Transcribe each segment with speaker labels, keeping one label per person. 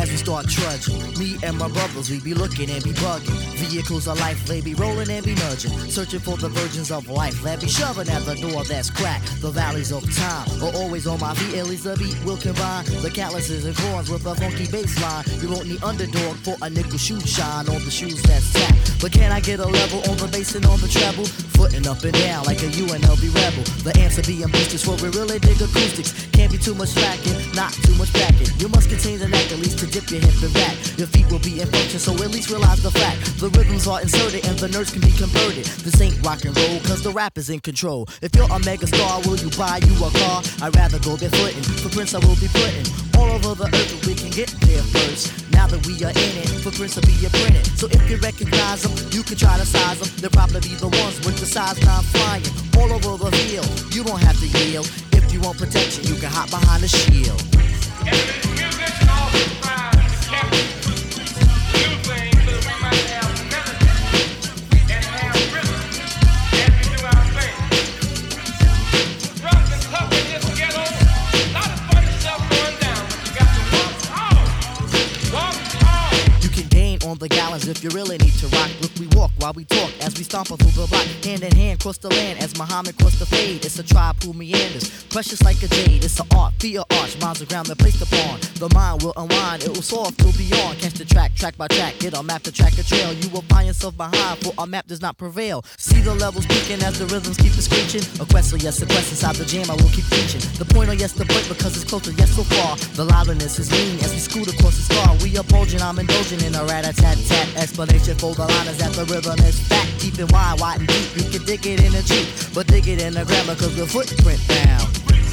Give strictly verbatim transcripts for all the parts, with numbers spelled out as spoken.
Speaker 1: as we start trudging. Me and my brothers, we be looking and be bugging. Vehicles of life, they be rolling and be nudging. Searching for the virgins of life, they be shoving at the door that's cracked. The valleys of time are always on my feet, at least the beat will combine the calluses and corns with a funky bass line. You won't need underdog for a nickel shoe shine on the shoes that's tapped. But can I get a level on the bass and on the treble? Footing up and down like a U N L V rebel. The amps are being boosters for we really dig acoustics. Can't be too much slacking, not too much backing. You must contain the neck at least to dip your hip and back. Your feet will be in function, so at least realize the fact. The rhythms are inserted and the nerves can be converted. This ain't rock and roll, cause the rap is in control. If you're a mega star, will you buy you a car? I'd rather go barefooting. For Prince I will be putting all over the earth if we can get there first. Now that we are in it, footprints will be printed. So if you recognize them, you can try to size them. They'll probably be the ones with the size nine flying all over the field. You don't have to yield. If you want protection, you can hop behind the shield. On the gallons if you really need to rock. Look, we walk while we talk as we stomp through the block. Hand in hand, cross the land as Muhammad crossed the fade. It's a tribe who meanders, precious like a jade. It's an art, be a arch, minds are ground they're placed upon. The mind will unwind, it will soar till beyond. Catch the track, track by track, get a map to track a trail. You will find yourself behind, for our map does not prevail. See the levels peaking as the rhythms keep it screeching. A quest, oh yes, a quest inside the jam, I will keep reaching. The point, oh yes, the point, because it's closer, yes, so far. The liveliness is lean as we scoot across the star. We are bulging, I'm indulging in a rat-a-tat-tat. Explanation for the line is that the rhythm is fat, deep and wide, wide and deep. You can dig it in a Jeep, but dig it in a grammar, cause the footprint down.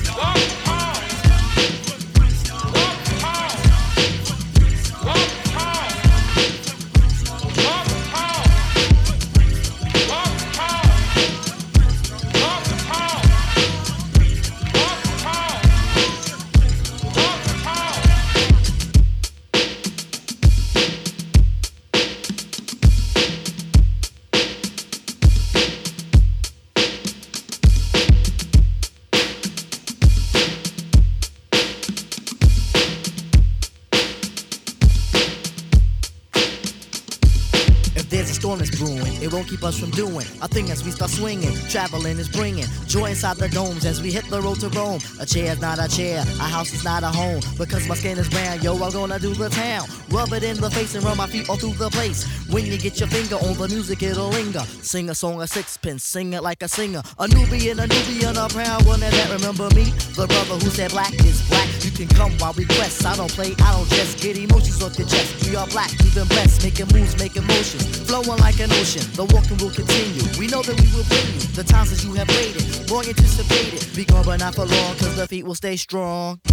Speaker 1: There's a storm that's brewing, it won't keep us from doing a thing as we start swinging. Traveling is bringing joy inside the domes as we hit the road to Rome. A chair's not a chair, a house is not a home, because my skin is brown. Yo, I'm gonna do the town, rub it in the face and run my feet all through the place. When you get your finger on the music, it'll linger. Sing a song of sixpence, sing it like a singer. A Nubian, a Nubian, a proud one, and that remember me, the brother who said black is black. You can come while we quest. I don't play, I don't just get emotions off your chest. We are black, even blessed, making moves, making motions, flowing like an ocean. The walking will continue. We know that we will bring you the times that you have waited, long anticipated. Be gone but not for long, cause the feet will stay strong.